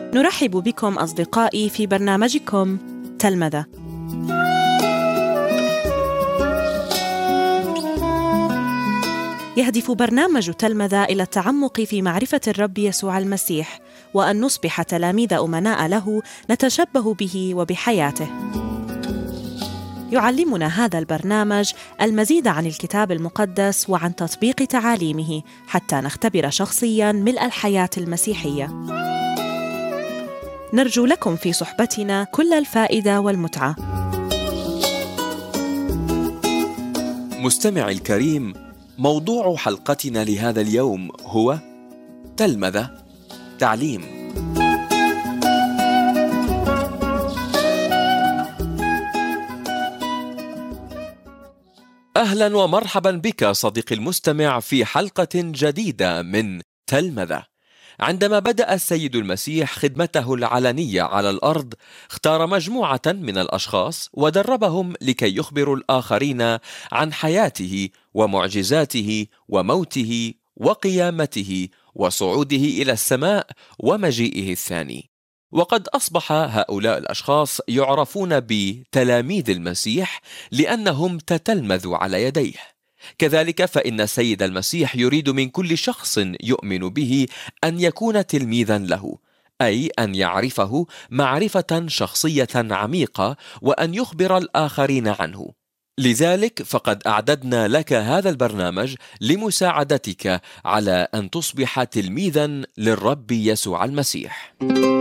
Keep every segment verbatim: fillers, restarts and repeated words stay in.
نرحب بكم أصدقائي في برنامجكم تلمذة. يهدف برنامج تلمذة إلى التعمق في معرفة الرب يسوع المسيح، وأن نصبح تلاميذ أمناء له نتشبه به وبحياته. يعلمنا هذا البرنامج المزيد عن الكتاب المقدس وعن تطبيق تعاليمه حتى نختبر شخصياً ملء الحياة المسيحية. نرجو لكم في صحبتنا كل الفائدة والمتعة. مستمعي الكريم، موضوع حلقتنا لهذا اليوم هو تلمذة، تعليم. أهلا ومرحبا بك صديقي المستمع في حلقة جديدة من تلمذة. عندما بدأ السيد المسيح خدمته العلنية على الأرض، اختار مجموعة من الأشخاص ودربهم لكي يخبروا الآخرين عن حياته ومعجزاته وموته وقيامته وصعوده إلى السماء ومجيئه الثاني. وقد أصبح هؤلاء الأشخاص يعرفون بتلاميذ المسيح لأنهم تتلمذوا على يديه. كذلك فإن السيد المسيح يريد من كل شخص يؤمن به أن يكون تلميذا له، أي أن يعرفه معرفة شخصية عميقة وأن يخبر الآخرين عنه. لذلك فقد أعددنا لك هذا البرنامج لمساعدتك على أن تصبح تلميذا للرب يسوع المسيح.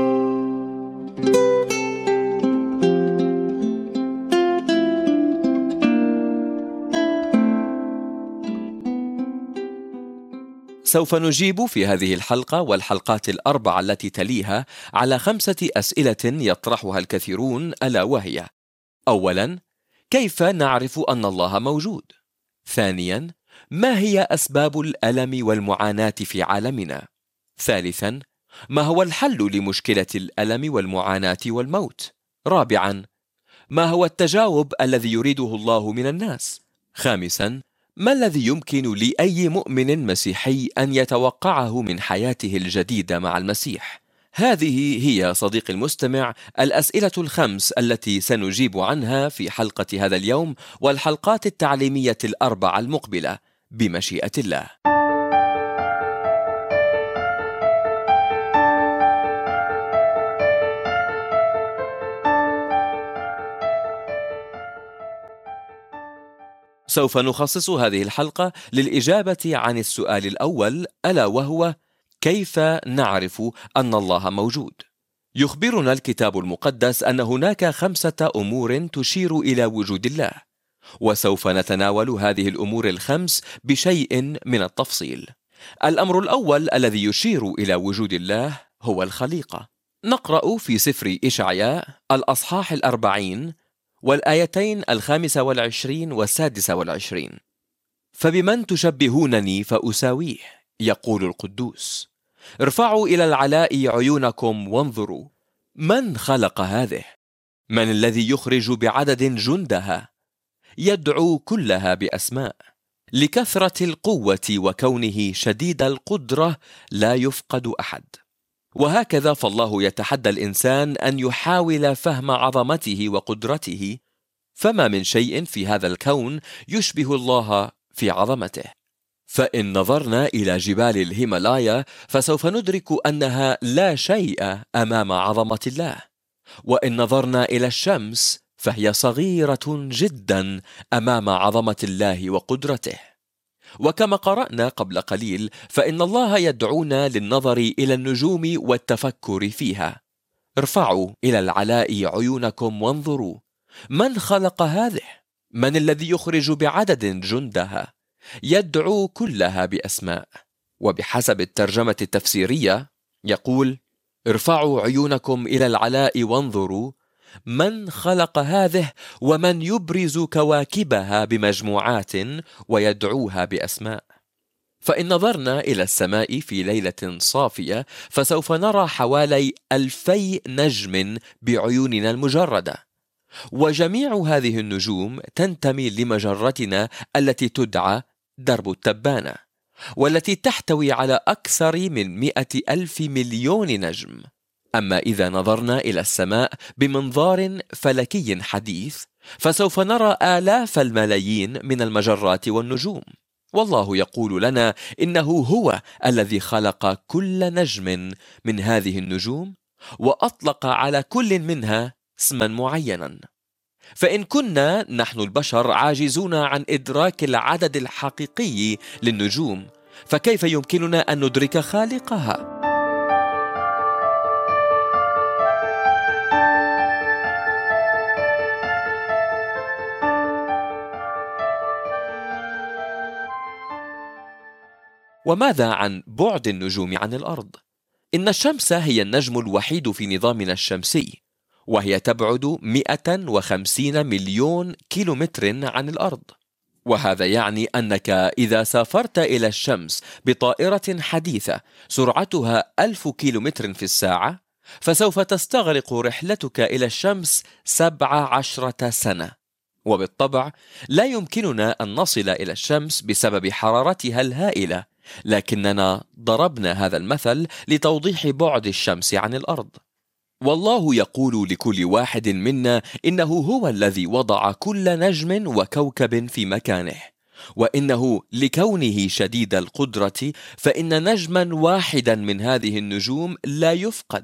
سوف نجيب في هذه الحلقة والحلقات الأربعة التي تليها على خمسة أسئلة يطرحها الكثيرون، ألا وهي: أولاً، كيف نعرف أن الله موجود؟ ثانياً، ما هي أسباب الألم والمعاناة في عالمنا؟ ثالثاً، ما هو الحل لمشكلة الألم والمعاناة والموت؟ رابعاً، ما هو التجاوب الذي يريده الله من الناس؟ خامساً، ما الذي يمكن لأي مؤمن مسيحي أن يتوقعه من حياته الجديدة مع المسيح؟ هذه هي صديقي المستمع الأسئلة الخمس التي سنجيب عنها في حلقة هذا اليوم والحلقات التعليمية الأربع المقبلة بمشيئة الله. سوف نخصص هذه الحلقة للإجابة عن السؤال الأول، ألا وهو: كيف نعرف أن الله موجود؟ يخبرنا الكتاب المقدس أن هناك خمسة أمور تشير إلى وجود الله، وسوف نتناول هذه الأمور الخمس بشيء من التفصيل. الأمر الأول الذي يشير إلى وجود الله هو الخليقة. نقرأ في سفر إشعياء الأصحاح الأربعين والآيتين الخامسة والعشرين والسادسة والعشرين: فبمن تشبهونني فأساويه، يقول القدوس. ارفعوا إلى العلاء عيونكم وانظروا، من خلق هذه؟ من الذي يخرج بعدد جندها؟ يدعو كلها بأسماء. لكثرة القوة وكونه شديد القدرة لا يفقد أحد. وهكذا فالله يتحدى الإنسان أن يحاول فهم عظمته وقدرته، فما من شيء في هذا الكون يشبه الله في عظمته. فإن نظرنا إلى جبال الهيمالايا فسوف ندرك أنها لا شيء أمام عظمة الله، وإن نظرنا إلى الشمس فهي صغيرة جدا أمام عظمة الله وقدرته. وكما قرأنا قبل قليل فإن الله يدعونا للنظر إلى النجوم والتفكر فيها. ارفعوا إلى العلاء عيونكم وانظروا، من خلق هذه؟ من الذي يخرج بعدد جندها؟ يدعو كلها بأسماء. وبحسب الترجمة التفسيرية يقول: ارفعوا عيونكم إلى العلاء وانظروا، من خلق هذه ومن يبرز كواكبها بمجموعات ويدعوها بأسماء. فإن نظرنا إلى السماء في ليلة صافية فسوف نرى حوالي ألفي نجم بعيوننا المجردة، وجميع هذه النجوم تنتمي لمجرتنا التي تدعى درب التبانة، والتي تحتوي على أكثر من مئة ألف مليون نجم. أما إذا نظرنا إلى السماء بمنظار فلكي حديث فسوف نرى آلاف الملايين من المجرات والنجوم، والله يقول لنا إنه هو الذي خلق كل نجم من هذه النجوم وأطلق على كل منها اسما معينا. فإن كنا نحن البشر عاجزون عن إدراك العدد الحقيقي للنجوم، فكيف يمكننا أن ندرك خالقها؟ وماذا عن بعد النجوم عن الأرض؟ إن الشمس هي النجم الوحيد في نظامنا الشمسي، وهي تبعد مئة وخمسين مليون كيلومتر عن الأرض، وهذا يعني أنك إذا سافرت إلى الشمس بطائرة حديثة سرعتها ألف كيلومتر في الساعة، فسوف تستغرق رحلتك إلى الشمس سبع عشرة سنة. وبالطبع لا يمكننا أن نصل إلى الشمس بسبب حرارتها الهائلة، لكننا ضربنا هذا المثل لتوضيح بعد الشمس عن الأرض. والله يقول لكل واحد منا إنه هو الذي وضع كل نجم وكوكب في مكانه، وإنه لكونه شديد القدرة فإن نجما واحدا من هذه النجوم لا يفقد.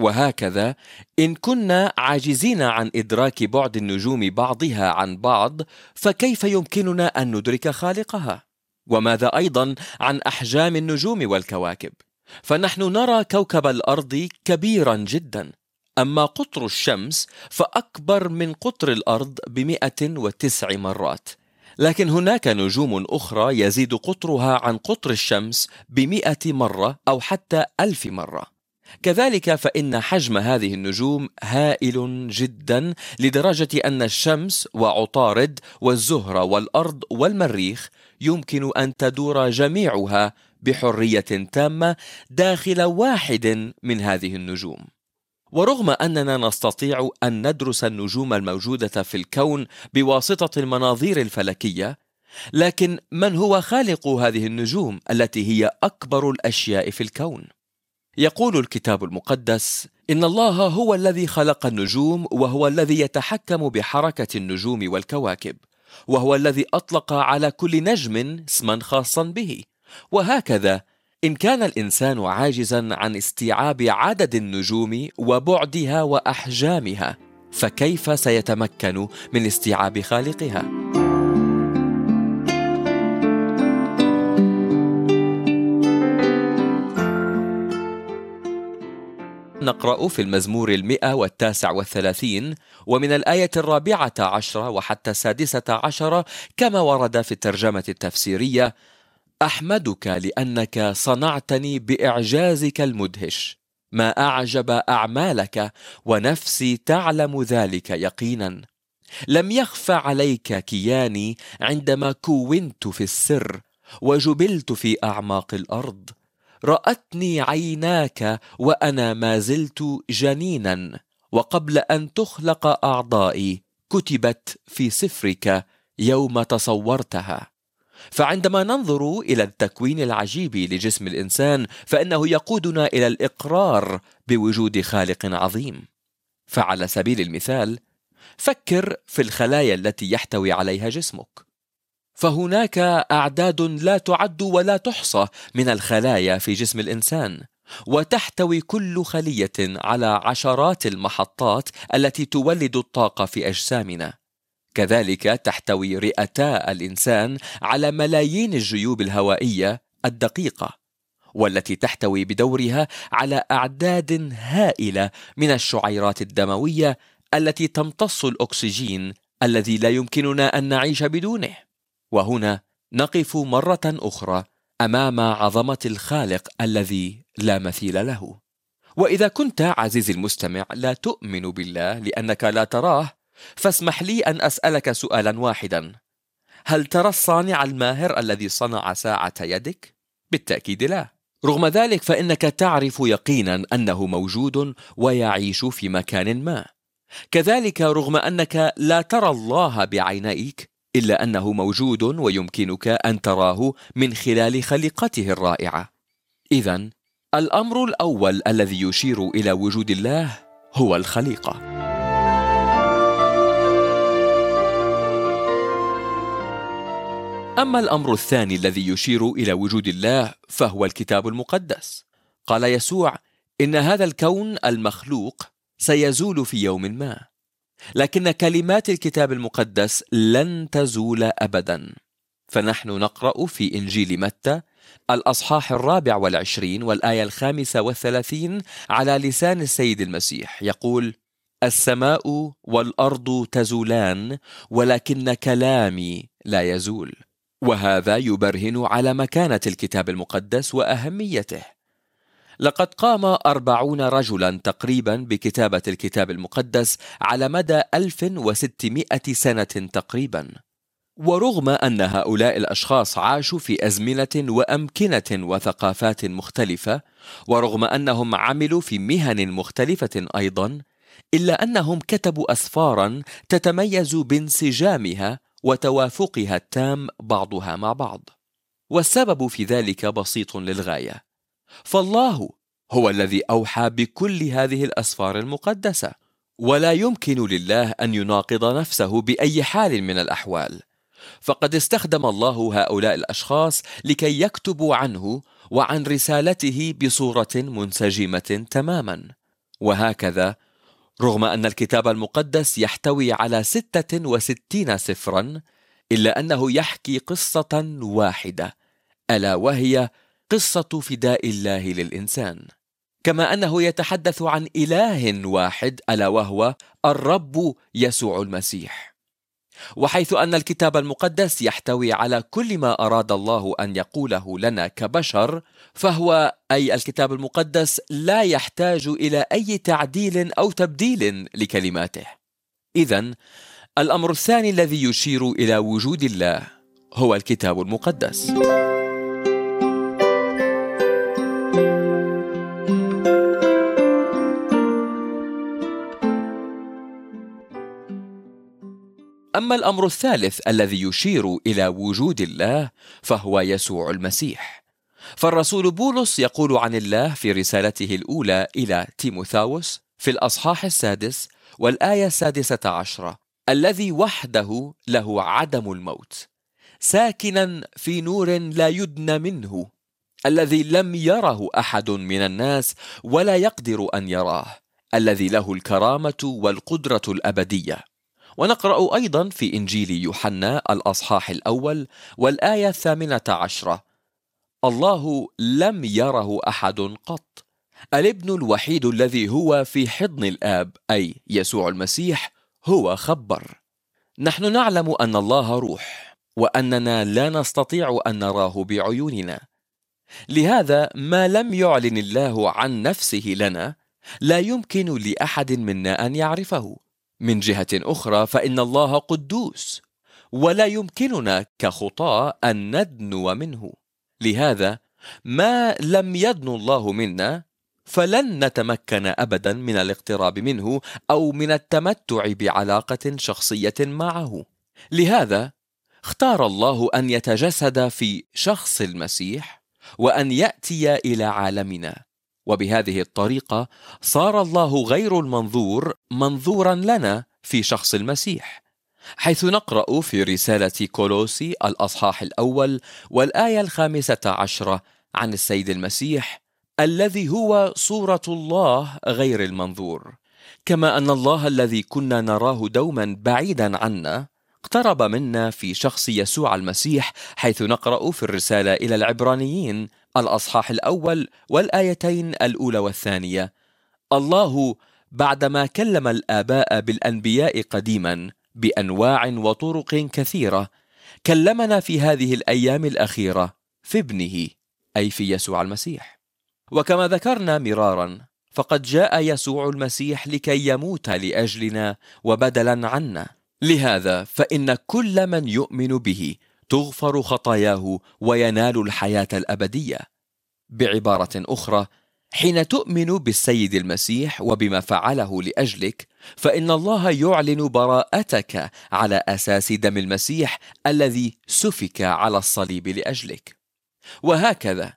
وهكذا إن كنا عاجزين عن إدراك بعد النجوم بعضها عن بعض، فكيف يمكننا أن ندرك خالقها؟ وماذا أيضا عن أحجام النجوم والكواكب؟ فنحن نرى كوكب الأرض كبيرا جدا، أما قطر الشمس فأكبر من قطر الأرض بمئة وتسع مرات، لكن هناك نجوم أخرى يزيد قطرها عن قطر الشمس بمئة مرة أو حتى ألف مرة. كذلك فإن حجم هذه النجوم هائل جدا، لدرجة أن الشمس وعطارد والزهرة والأرض والمريخ يمكن أن تدور جميعها بحرية تامة داخل واحد من هذه النجوم. ورغم أننا نستطيع أن ندرس النجوم الموجودة في الكون بواسطة المناظير الفلكية، لكن من هو خالق هذه النجوم التي هي أكبر الأشياء في الكون؟ يقول الكتاب المقدس: إن الله هو الذي خلق النجوم، وهو الذي يتحكم بحركة النجوم والكواكب، وهو الذي أطلق على كل نجم اسما خاصا به. وهكذا إن كان الإنسان عاجزا عن استيعاب عدد النجوم وبعدها وأحجامها، فكيف سيتمكن من استيعاب خالقها؟ نقرأ في المزمور المئة والتاسع والثلاثين ومن الآية الرابعة عشرة وحتى السادسة عشرة كما ورد في الترجمة التفسيرية: أحمدك لأنك صنعتني بإعجازك المدهش، ما أعجب أعمالك، ونفسي تعلم ذلك يقينا. لم يخف عليك كياني عندما كونت في السر، وجبلت في أعماق الأرض. رأتني عيناك وأنا ما زلت جنينا، وقبل أن تخلق أعضائي كتبت في سفرك يوم تصورتها. فعندما ننظر إلى التكوين العجيب لجسم الإنسان، فإنه يقودنا إلى الإقرار بوجود خالق عظيم. فعلى سبيل المثال، فكر في الخلايا التي يحتوي عليها جسمك، فهناك أعداد لا تعد ولا تحصى من الخلايا في جسم الإنسان، وتحتوي كل خلية على عشرات المحطات التي تولد الطاقة في أجسامنا. كذلك تحتوي رئتا الإنسان على ملايين الجيوب الهوائية الدقيقة، والتي تحتوي بدورها على أعداد هائلة من الشعيرات الدموية التي تمتص الأكسجين الذي لا يمكننا أن نعيش بدونه. وهنا نقف مرة أخرى أمام عظمة الخالق الذي لا مثيل له. وإذا كنت عزيزي المستمع لا تؤمن بالله لأنك لا تراه، فاسمح لي أن أسألك سؤالا واحدا: هل ترى الصانع الماهر الذي صنع ساعة يدك؟ بالتأكيد لا. رغم ذلك فإنك تعرف يقينا أنه موجود ويعيش في مكان ما. كذلك رغم أنك لا ترى الله بعينيك، إلا أنه موجود ويمكنك أن تراه من خلال خليقته الرائعة. إذن الأمر الأول الذي يشير إلى وجود الله هو الخليقة. أما الأمر الثاني الذي يشير إلى وجود الله فهو الكتاب المقدس. قال يسوع: إن هذا الكون المخلوق سيزول في يوم ما، لكن كلمات الكتاب المقدس لن تزول أبدا. فنحن نقرأ في إنجيل متى الأصحاح الرابع والعشرين والآية الخامسة والثلاثين على لسان السيد المسيح يقول: السماء والأرض تزولان ولكن كلامي لا يزول. وهذا يبرهن على مكانة الكتاب المقدس وأهميته. لقد قام أربعون رجلا تقريبا بكتابة الكتاب المقدس على مدى ألف وستمائة سنة تقريبا. ورغم أن هؤلاء الأشخاص عاشوا في أزمنة وأمكنة وثقافات مختلفة، ورغم أنهم عملوا في مهن مختلفة أيضا، إلا أنهم كتبوا أسفارا تتميز بانسجامها وتوافقها التام بعضها مع بعض. والسبب في ذلك بسيط للغاية، فالله هو الذي أوحى بكل هذه الأسفار المقدسة، ولا يمكن لله أن يناقض نفسه بأي حال من الأحوال. فقد استخدم الله هؤلاء الأشخاص لكي يكتبوا عنه وعن رسالته بصورة منسجمة تماما. وهكذا رغم أن الكتاب المقدس يحتوي على ستة وستين سفرا، إلا أنه يحكي قصة واحدة، ألا وهي قصة فداء الله للإنسان، كما أنه يتحدث عن إله واحد ألا وهو الرب يسوع المسيح. وحيث أن الكتاب المقدس يحتوي على كل ما أراد الله أن يقوله لنا كبشر، فهو أي الكتاب المقدس لا يحتاج إلى أي تعديل أو تبديل لكلماته. إذن الأمر الثاني الذي يشير إلى وجود الله هو الكتاب المقدس. أما الأمر الثالث الذي يشير إلى وجود الله فهو يسوع المسيح. فالرسول بولس يقول عن الله في رسالته الأولى إلى تيموثاوس في الأصحاح السادس والآية السادسة عشرة: الذي وحده له عدم الموت، ساكنا في نور لا يدنى منه، الذي لم يره أحد من الناس ولا يقدر أن يراه، الذي له الكرامة والقدرة الأبدية. ونقرأ أيضا في إنجيل يوحنا الأصحاح الأول والآية الثامنة عشرة: الله لم يره أحد قط، الابن الوحيد الذي هو في حضن الآب أي يسوع المسيح هو خبر. نحن نعلم أن الله روح، وأننا لا نستطيع أن نراه بعيوننا، لهذا ما لم يعلن الله عن نفسه لنا لا يمكن لأحد منا أن يعرفه. من جهة أخرى فإن الله قدوس، ولا يمكننا كخطاة أن ندنو منه، لهذا ما لم يدنو الله منا فلن نتمكن أبدا من الاقتراب منه أو من التمتع بعلاقة شخصية معه. لهذا اختار الله أن يتجسد في شخص المسيح وأن يأتي إلى عالمنا، وبهذه الطريقة صار الله غير المنظور منظورا لنا في شخص المسيح، حيث نقرأ في رسالة كولوسي الأصحاح الأول والآية الخامسة عشرة عن السيد المسيح: الذي هو صورة الله غير المنظور، كما أن الله الذي كنا نراه دوما بعيدا عنا اقترب منا في شخص يسوع المسيح، حيث نقرأ في الرسالة إلى العبرانيين الأصحاح الأول والآيتين الأولى والثانية: الله بعدما كلم الآباء بالأنبياء قديما بأنواع وطرق كثيرة، كلمنا في هذه الأيام الأخيرة في ابنه أي في يسوع المسيح. وكما ذكرنا مرارا فقد جاء يسوع المسيح لكي يموت لأجلنا وبدلا عنا، لهذا فإن كل من يؤمن به تغفر خطاياه وينال الحياة الأبدية. بعبارة أخرى، حين تؤمن بالسيد المسيح وبما فعله لأجلك، فإن الله يعلن براءتك على أساس دم المسيح الذي سفك على الصليب لأجلك. وهكذا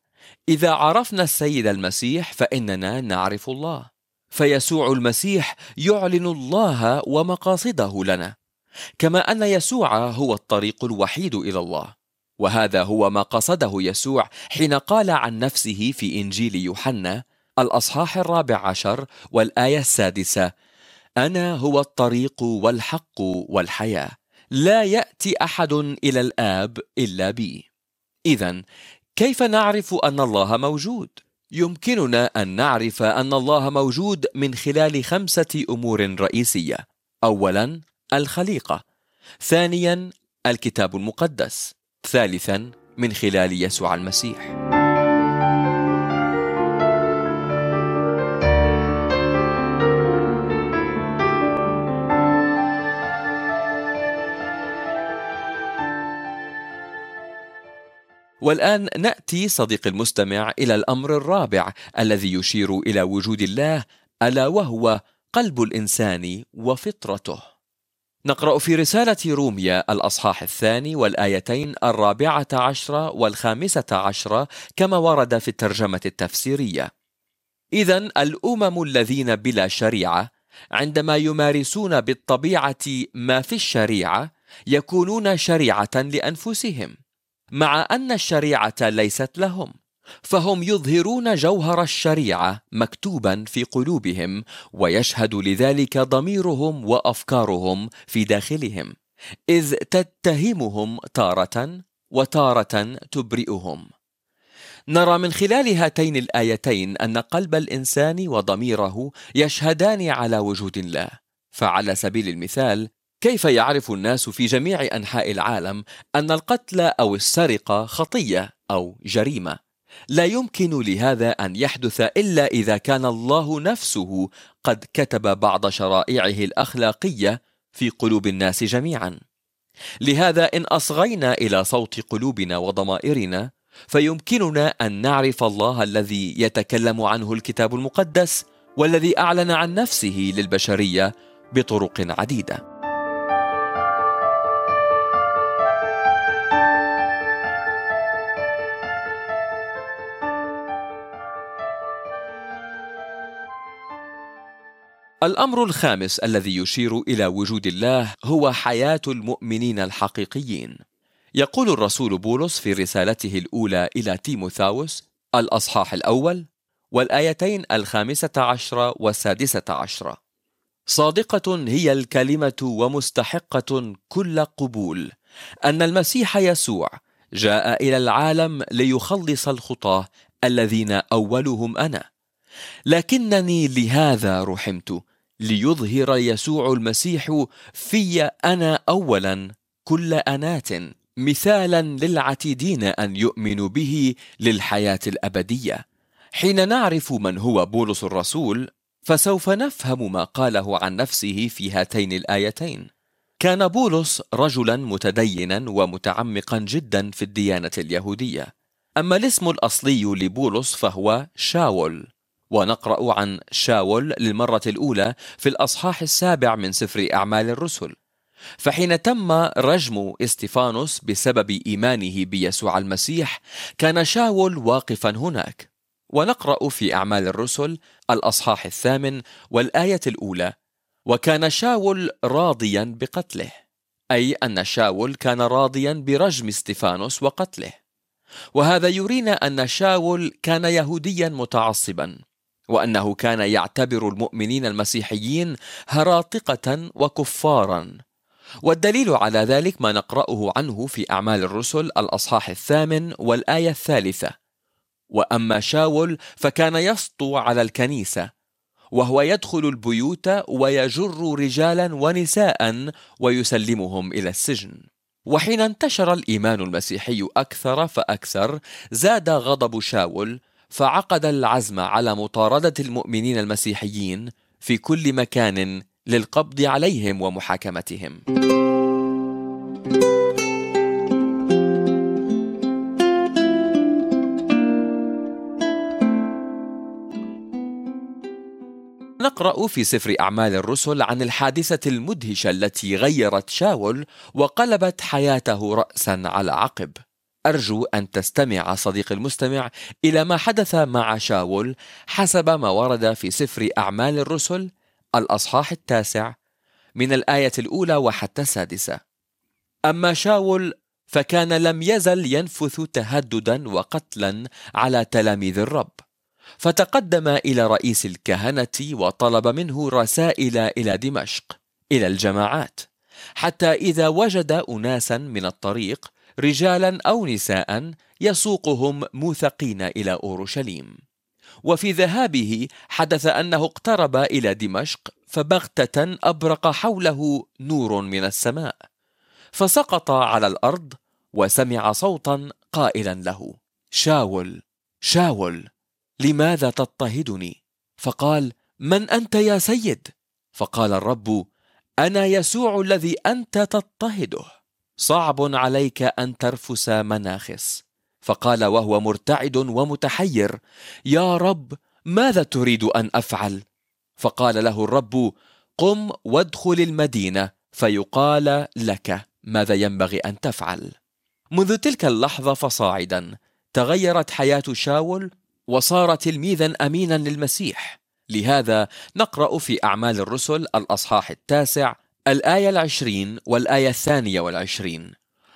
إذا عرفنا السيد المسيح فإننا نعرف الله، فيسوع المسيح يعلن الله ومقاصده لنا، كما أن يسوع هو الطريق الوحيد إلى الله. وهذا هو ما قصده يسوع حين قال عن نفسه في إنجيل يوحنا الأصحاح الرابع عشر والآية السادسة: أنا هو الطريق والحق والحياة، لا يأتي أحد إلى الآب إلا بي. إذن كيف نعرف أن الله موجود؟ يمكننا أن نعرف أن الله موجود من خلال خمسة أمور رئيسية. أولاً، الخليقة. ثانياً، الكتاب المقدس. ثالثاً، من خلال يسوع المسيح. والآن نأتي صديق المستمع إلى الأمر الرابع الذي يشير إلى وجود الله، ألا وهو قلب الإنسان وفطرته. نقرأ في رسالة روميا الأصحاح الثاني والآيتين الرابعة عشرة والخامسة عشرة كما ورد في الترجمة التفسيرية: إذن الأمم الذين بلا شريعة عندما يمارسون بالطبيعة ما في الشريعة يكونون شريعة لأنفسهم، مع أن الشريعة ليست لهم، فهم يظهرون جوهر الشريعة مكتوبا في قلوبهم، ويشهد لذلك ضميرهم وأفكارهم في داخلهم، إذ تتهمهم تارة وتارة تبرئهم. نرى من خلال هاتين الآيتين أن قلب الإنسان وضميره يشهدان على وجود الله. فعلى سبيل المثال، كيف يعرف الناس في جميع أنحاء العالم أن القتل أو السرقة خطية أو جريمة؟ لا يمكن لهذا أن يحدث إلا إذا كان الله نفسه قد كتب بعض شرائعه الأخلاقية في قلوب الناس جميعا. لهذا إن أصغينا إلى صوت قلوبنا وضمائرنا فيمكننا أن نعرف الله الذي يتكلم عنه الكتاب المقدس، والذي أعلن عن نفسه للبشرية بطرق عديدة. الأمر الخامس الذي يشير إلى وجود الله هو حياة المؤمنين الحقيقيين. يقول الرسول بولس في رسالته الأولى إلى تيموثاوس الأصحاح الأول والآيتين الخامسة عشرة والسادسة عشرة: صادقة هي الكلمة ومستحقة كل قبول أن المسيح يسوع جاء إلى العالم ليخلص الخطاة الذين أولهم أنا، لكنني لهذا رحمت، ليظهر يسوع المسيح في أنا أولا كل أنات، مثالا للعتيدين أن يؤمنوا به للحياة الأبدية. حين نعرف من هو بولس الرسول فسوف نفهم ما قاله عن نفسه في هاتين الآيتين. كان بولس رجلا متدينا ومتعمقا جدا في الديانة اليهودية. أما الاسم الأصلي لبولس فهو شاول، ونقرأ عن شاول للمرة الأولى في الأصحاح السابع من سفر أعمال الرسل. فحين تم رجم استفانوس بسبب إيمانه بيسوع المسيح كان شاول واقفا هناك. ونقرأ في أعمال الرسل الأصحاح الثامن والآية الأولى: وكان شاول راضيا بقتله، أي أن شاول كان راضيا برجم استفانوس وقتله. وهذا يرينا أن شاول كان يهوديا متعصبا، وأنه كان يعتبر المؤمنين المسيحيين هراطقة وكفارا. والدليل على ذلك ما نقرأه عنه في أعمال الرسل الأصحاح الثامن والآية الثالثة: وأما شاول فكان يسطو على الكنيسة، وهو يدخل البيوت ويجر رجالا ونساء ويسلمهم إلى السجن. وحين انتشر الإيمان المسيحي أكثر فأكثر زاد غضب شاول، فعقد العزم على مطاردة المؤمنين المسيحيين في كل مكان للقبض عليهم ومحاكمتهم. نقرأ في سفر أعمال الرسل عن الحادثة المدهشة التي غيرت شاول وقلبت حياته رأسا على عقب. أرجو أن تستمع صديقي المستمع إلى ما حدث مع شاول حسب ما ورد في سفر أعمال الرسل الأصحاح التاسع من الآية الأولى وحتى السادسة. أما شاول فكان لم يزل ينفث تهددا وقتلا على تلاميذ الرب، فتقدم إلى رئيس الكهنة وطلب منه رسائل إلى دمشق إلى الجماعات، حتى إذا وجد أناسا من الطريق رجالا أو نساء يسوقهم موثقين إلى أورشليم. وفي ذهابه حدث أنه اقترب إلى دمشق، فبغتة أبرق حوله نور من السماء، فسقط على الأرض وسمع صوتا قائلا له: شاول شاول لماذا تضطهدني؟ فقال: من أنت يا سيد؟ فقال الرب: أنا يسوع الذي أنت تضطهده، صعب عليك أن ترفس مناخس. فقال وهو مرتعد ومتحير: يا رب، ماذا تريد أن أفعل؟ فقال له الرب: قم وادخل المدينة فيقال لك ماذا ينبغي أن تفعل. منذ تلك اللحظة فصاعدا تغيرت حياة شاول وصار تلميذا أمينا للمسيح. لهذا نقرأ في أعمال الرسل الأصحاح التاسع الآية العشرين والآية الثانية والعشرين: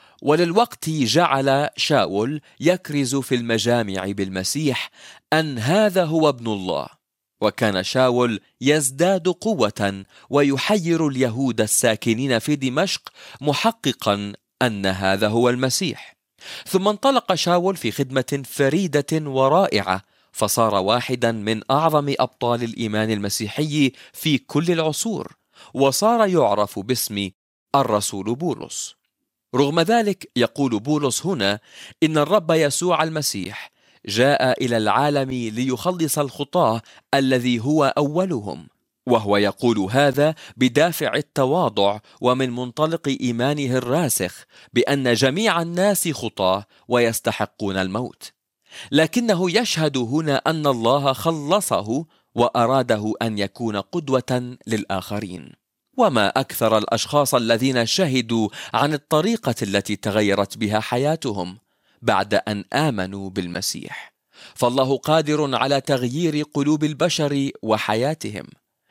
وللوقت جعل شاول يكرز في المجامع بالمسيح أن هذا هو ابن الله، وكان شاول يزداد قوة ويحير اليهود الساكنين في دمشق، محققا أن هذا هو المسيح. ثم انطلق شاول في خدمة فريدة ورائعة، فصار واحدا من أعظم أبطال الإيمان المسيحي في كل العصور، وصار يعرف باسم الرسول بولس. رغم ذلك يقول بولس هنا إن الرب يسوع المسيح جاء إلى العالم ليخلص الخطاة الذي هو أولهم، وهو يقول هذا بدافع التواضع ومن منطلق إيمانه الراسخ بأن جميع الناس خطاة ويستحقون الموت، لكنه يشهد هنا أن الله خلصه وأراده أن يكون قدوة للآخرين. وما أكثر الأشخاص الذين شهدوا عن الطريقة التي تغيرت بها حياتهم بعد أن آمنوا بالمسيح، فالله قادر على تغيير قلوب البشر وحياتهم،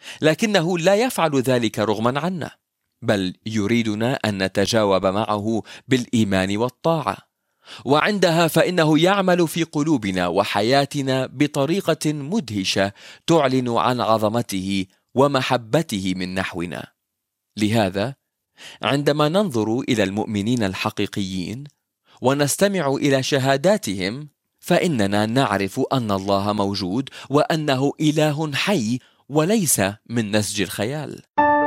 لكنه لا يفعل ذلك رغما عنا، بل يريدنا أن نتجاوب معه بالإيمان والطاعة، وعندها فإنه يعمل في قلوبنا وحياتنا بطريقة مدهشة تعلن عن عظمته ومحبته من نحونا. لهذا عندما ننظر إلى المؤمنين الحقيقيين ونستمع إلى شهاداتهم، فإننا نعرف أن الله موجود وأنه إله حي وليس من نسج الخيال.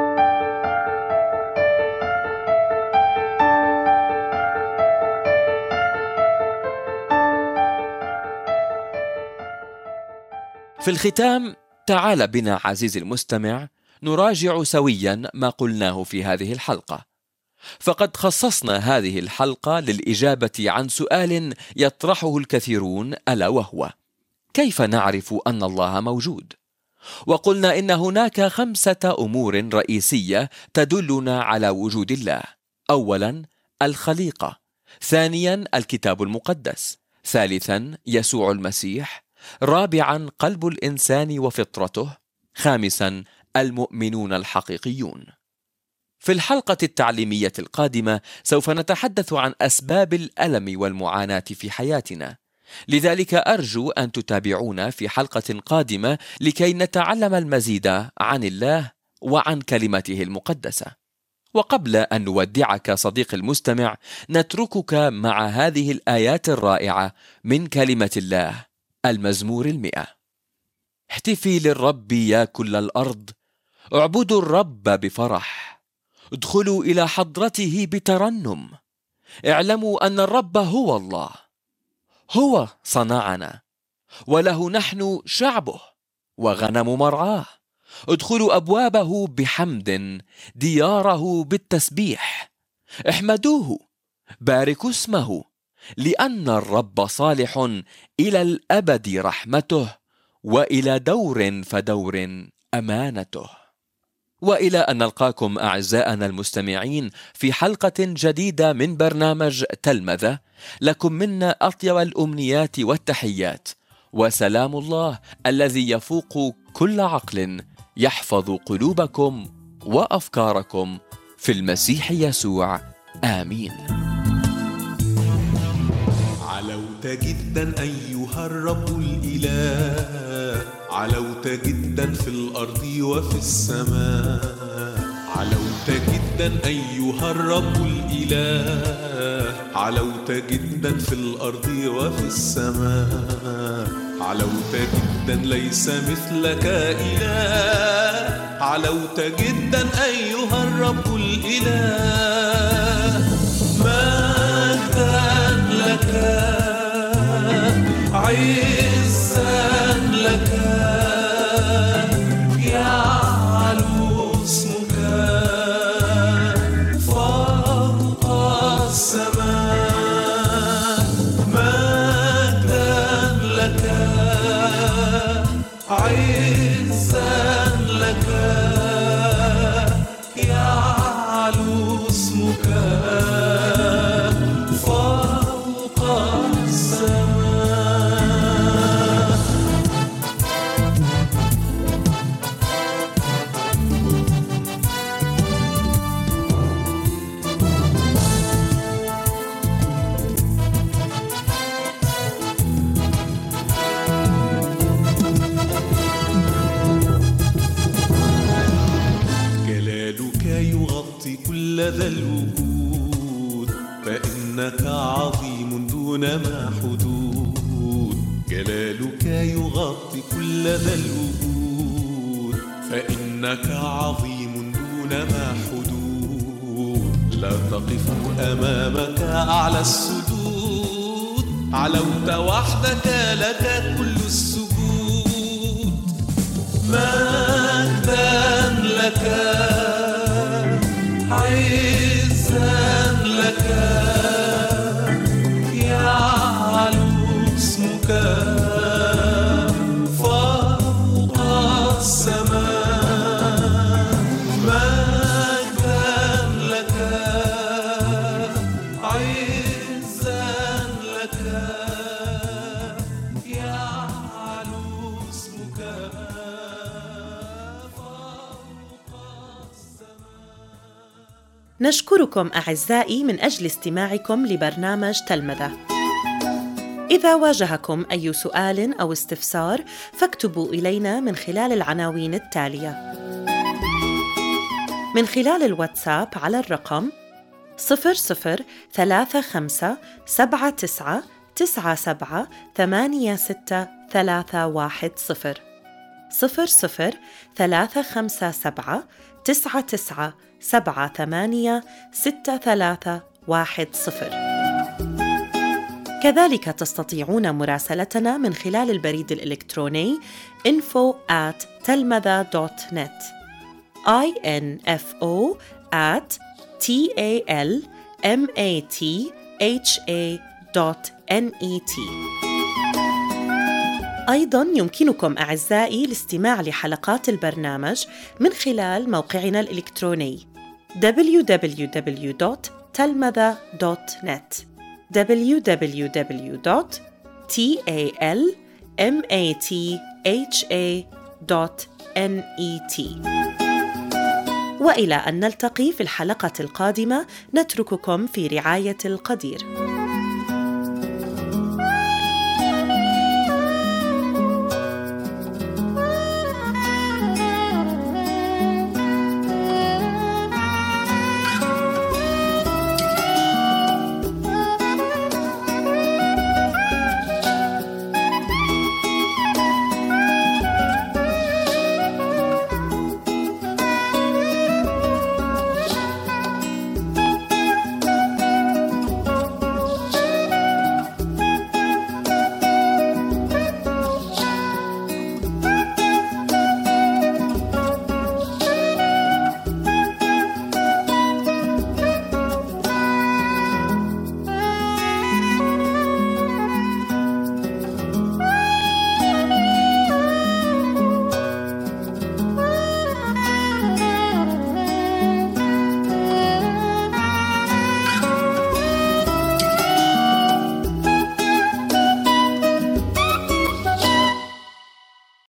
في الختام، تعال بنا عزيزي المستمع نراجع سويا ما قلناه في هذه الحلقة. فقد خصصنا هذه الحلقة للإجابة عن سؤال يطرحه الكثيرون، ألا وهو: كيف نعرف أن الله موجود؟ وقلنا إن هناك خمسة أمور رئيسية تدلنا على وجود الله. أولا، الخليقة. ثانيا، الكتاب المقدس. ثالثا، يسوع المسيح. رابعا، قلب الإنسان وفطرته. خامسا، المؤمنون الحقيقيون. في الحلقة التعليمية القادمة سوف نتحدث عن أسباب الألم والمعاناة في حياتنا، لذلك أرجو أن تتابعونا في حلقة قادمة لكي نتعلم المزيد عن الله وعن كلمته المقدسة. وقبل أن نودعك صديق المستمع، نتركك مع هذه الآيات الرائعة من كلمة الله. المزمور المئة: اهتفي للرب يا كل الأرض، اعبدوا الرب بفرح، ادخلوا إلى حضرته بترنم، اعلموا أن الرب هو الله، هو صنعنا وله نحن شعبه وغنم مرعاه، ادخلوا أبوابه بحمد، دياره بالتسبيح، احمدوه، باركوا اسمه، لأن الرب صالح، إلى الأبد رحمته، وإلى دور فدور أمانته. وإلى أن نلقاكم أعزائنا المستمعين في حلقة جديدة من برنامج تلمذة، لكم منا أطيب الأمنيات والتحيات، وسلام الله الذي يفوق كل عقل يحفظ قلوبكم وأفكاركم في المسيح يسوع. آمين. علوت جدا أيها الرب الإله، علوت جدا في الأرض وفي السماء. علوت جدا أيها الرب الإله، علوت جدا في الأرض وفي السماء. علوت جدا ليس مثلك إله، علوت جدا أيها الرب الإله. مجدا لك، عزا لك، يعلو اسمك فوق السماء. مجدا لك، عزا لك، يعلو اسمك فوق السماء. جلالك يغطي كل ذا الوجود، فإنك عظيم دون ما حدود. جلالك يغطي كل ذا الوجود، فإنك عظيم دون ما حدود. لا تقف أمامك على السجود، علوت وحدك لك كل السجود. مجدا لك، عزا لك، يعلو اسمك فوق السماء. مجدا لك، عزا لك، يعلو اسمك فوق السماء. نشكركم أعزائي من أجل استماعكم لبرنامج تلمذة. إذا واجهكم أي سؤال أو استفسار فاكتبوا إلينا من خلال العناوين التالية: من خلال الواتساب على الرقم صفر صفر ثلاثة خمسة سبعة تسعة تسعة سبعة ثمانية ستة ثلاثة واحد صفر صفر صفر ثلاثة خمسة سبعة تسعة تسعة سبعة ثمانية ستة ثلاثة واحد صفر. كذلك تستطيعون مراسلتنا من خلال البريد الإلكتروني info at telmatha dot net info at talmatha dot net. أيضاً يمكنكم أعزائي الاستماع لحلقات البرنامج من خلال موقعنا الإلكتروني دبليو دبليو دبليو دوت telmatha دوت net دبليو دبليو دبليو دوت talmatha دوت net. وإلى أن نلتقي في الحلقة القادمة نترككم في رعاية القدير.